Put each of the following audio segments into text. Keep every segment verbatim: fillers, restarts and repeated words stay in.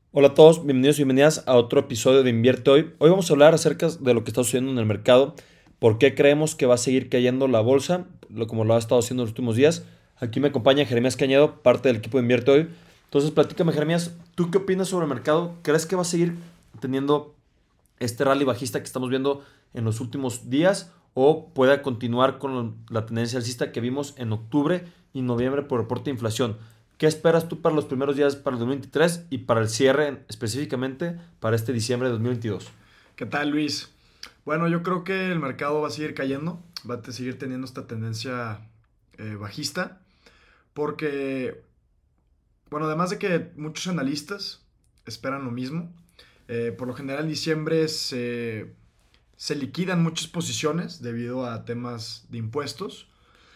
Hola a todos, bienvenidos y bienvenidas a otro episodio de Invierte Hoy. Hoy vamos a hablar acerca de lo que está sucediendo en el mercado, por qué creemos que va a seguir cayendo la bolsa, lo, como lo ha estado haciendo en los últimos días. Aquí me acompaña Jeremías Cañedo, parte del equipo de Invierte Hoy. Entonces, platícame, Jeremías, ¿tú qué opinas sobre el mercado? ¿Crees que va a seguir teniendo este rally bajista que estamos viendo en los últimos días o pueda continuar con la tendencia alcista que vimos en octubre y noviembre por reporte de inflación? ¿Qué esperas tú para los primeros días para el dos mil veintitrés y para el cierre específicamente para este diciembre de dos mil veintidós? ¿Qué tal, Luis? Bueno, yo creo que el mercado va a seguir cayendo, va a te- seguir teniendo esta tendencia eh, bajista, porque, bueno, además de que muchos analistas esperan lo mismo, eh, por lo general en diciembre se, se liquidan muchas posiciones debido a temas de impuestos.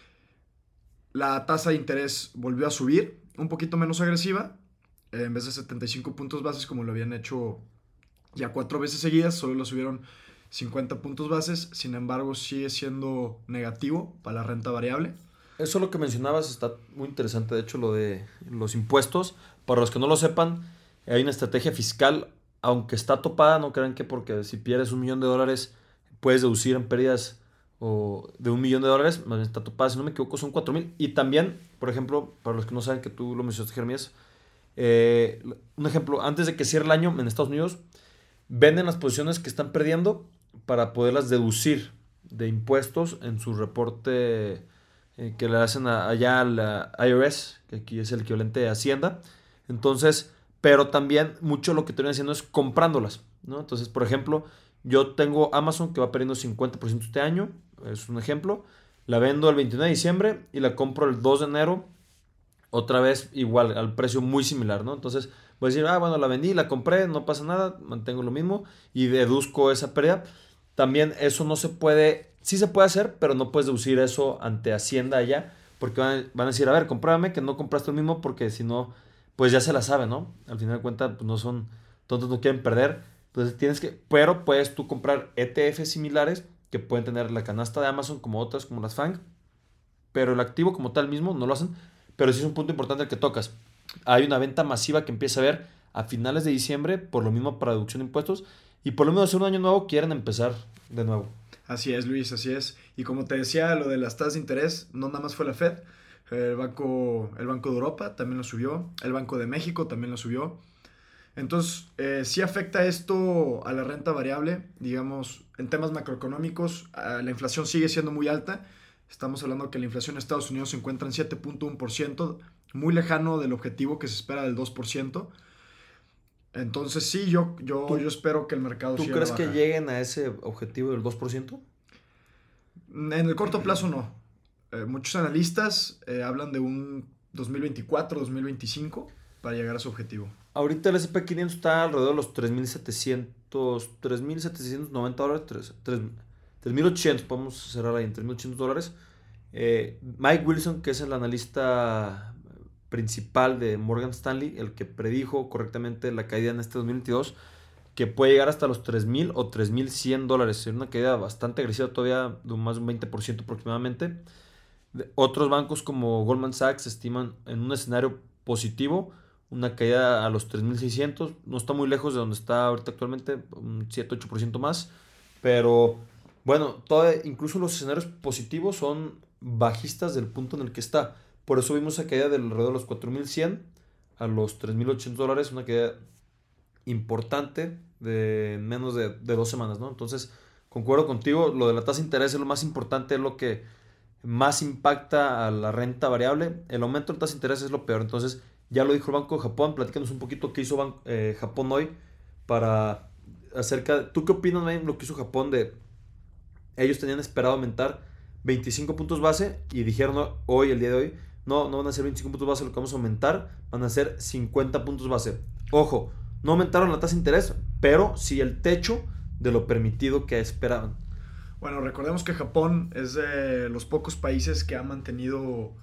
La tasa de interés volvió a subir, un poquito menos agresiva, eh, en vez de setenta y cinco puntos bases como lo habían hecho ya cuatro veces seguidas, solo lo subieron cincuenta puntos bases, sin embargo sigue siendo negativo para la renta variable. Eso lo que mencionabas está muy interesante, de hecho, lo de los impuestos. Para los que no lo sepan, hay una estrategia fiscal, aunque está topada, no crean que porque si pierdes un millón de dólares puedes deducir en pérdidas o de un millón de dólares, más bien está topada, si no me equivoco, son cuatro mil. Y también, por ejemplo, para los que no saben que tú lo mencionaste, Jeremías, eh, un ejemplo, antes de que cierre el año en Estados Unidos, venden las posiciones que están perdiendo para poderlas deducir de impuestos en su reporte eh, que le hacen a- allá a la I R S, que aquí es el equivalente de Hacienda. Entonces, pero también mucho lo que terminan haciendo es comprándolas, ¿no? Entonces, por ejemplo, yo tengo Amazon que va perdiendo cincuenta por ciento este año, es un ejemplo. La vendo el veintiuno de diciembre y la compro el dos de enero otra vez igual, al precio muy similar, ¿no? Entonces voy a decir, ah, bueno, la vendí, la compré, no pasa nada, mantengo lo mismo y deduzco esa pérdida. También eso no se puede, sí se puede hacer, pero no puedes deducir eso ante Hacienda allá, porque van a, van a decir, a ver, compruébame que no compraste el mismo, porque si no, pues ya se la sabe, ¿no? Al final de cuentas, pues no son tontos, no quieren perder. Entonces tienes que, pero puedes tú comprar E T Fs similares que pueden tener la canasta de Amazon como otras, como las FANG, pero el activo como tal mismo no lo hacen. Pero sí es un punto importante el que tocas. Hay una venta masiva que empieza a ver a finales de diciembre, por lo mismo para reducción de impuestos, y por lo menos hacer un año nuevo quieren empezar de nuevo. Así es, Luis, así es. Y como te decía, lo de las tasas de interés no nada más fue la Fed, el Banco, el Banco de Europa también lo subió, el Banco de México también lo subió. Entonces, eh, sí afecta esto a la renta variable, digamos, en temas macroeconómicos, ah, la inflación sigue siendo muy alta. Estamos hablando que la inflación en Estados Unidos se encuentra en siete punto uno por ciento, muy lejano del objetivo que se espera del dos por ciento. Entonces, sí, yo, yo, yo ¿Tú, espero que el mercado tú siga a la crees que baja. lleguen a ese objetivo del dos por ciento? En el corto plazo, no. Eh, muchos analistas eh, hablan de un dos mil veinticuatro, dos mil veinticinco para llegar a su objetivo. Ahorita el S and P quinientos está alrededor de los tres mil setecientos, tres mil setecientos noventa dólares, tres- tres- tres mil ochocientos, podemos cerrar ahí en tres mil ochocientos dólares. Eh, Mike Wilson, que es el analista principal de Morgan Stanley, el que predijo correctamente la caída en este dos mil veintidós, que puede llegar hasta los tres mil o tres mil cien dólares. Es una caída bastante agresiva todavía, de más de un veinte por ciento aproximadamente. De- Otros bancos como Goldman Sachs estiman en un escenario positivo una caída a los tres mil seiscientos. No está muy lejos de donde está ahorita actualmente, un siete ocho por ciento más. Pero bueno, todo, incluso los escenarios positivos son bajistas del punto en el que está. Por eso vimos esa caída del alrededor de los cuatro mil cien a los tres mil ochocientos dólares, una caída importante de menos de, de dos semanas, ¿no? Entonces, concuerdo contigo, lo de la tasa de interés es lo más importante, es lo que más impacta a la renta variable. El aumento de tasa de interés es lo peor. Entonces, ya lo dijo el Banco de Japón. Platícanos un poquito qué hizo Ban- eh, Japón hoy para acerca. ¿Tú qué opinas de lo que hizo Japón? De ellos tenían esperado aumentar veinticinco puntos base y dijeron no, hoy, el día de hoy, no, no van a ser veinticinco puntos base lo que vamos a aumentar, van a ser cincuenta puntos base. Ojo, no aumentaron la tasa de interés, pero sí el techo de lo permitido que esperaban. Bueno, recordemos que Japón es de los pocos países que ha mantenido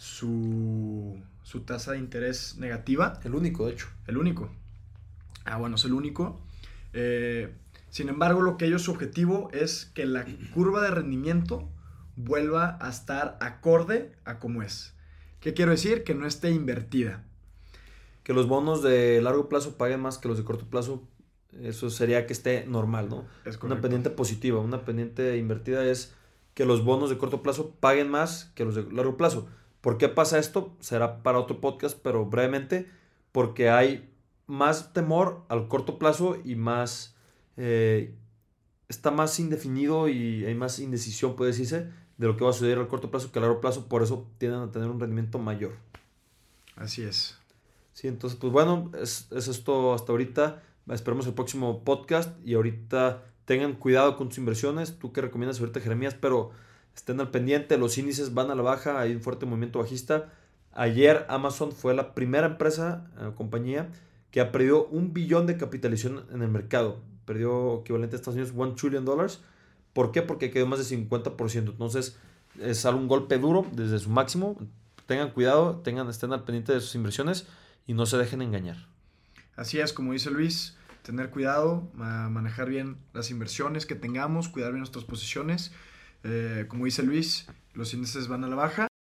su, su tasa de interés negativa. El único, de hecho. El único. Ah, bueno, es el único. Eh, Sin embargo, lo que ellos su objetivo es que la curva de rendimiento vuelva a estar acorde a como es. ¿Qué quiero decir? Que no esté invertida. que los bonos de largo plazo paguen más que los de corto plazo, eso sería que esté normal, ¿no? Es Una correcto. pendiente positiva, una pendiente invertida es que los bonos de corto plazo paguen más que los de largo plazo. ¿Por qué pasa esto? Será para otro podcast, pero brevemente, porque hay más temor al corto plazo y más, eh, está más indefinido y hay más indecisión, puede decirse, de lo que va a suceder al corto plazo que a largo plazo, por eso tienden a tener un rendimiento mayor. Así es. Sí, entonces, pues bueno, es, es esto hasta ahorita. Esperemos el próximo podcast y ahorita tengan cuidado con sus inversiones. ¿Tú qué recomiendas ahorita, Jeremías? Pero estén al pendiente, los índices van a la baja, hay un fuerte movimiento bajista. Ayer Amazon fue la primera empresa, eh, compañía, que ha perdido un billón de capitalización en el mercado. Perdió equivalente a Estados Unidos one trillion dólares. ¿Por qué? Porque quedó más del cincuenta por ciento. Entonces, es algún golpe duro desde su máximo. Tengan cuidado, tengan, estén al pendiente de sus inversiones y no se dejen engañar. Así es, como dice Luis, tener cuidado, ma- manejar bien las inversiones que tengamos, cuidar bien nuestras posiciones. Eh, como dice Luis, los índices van a la baja.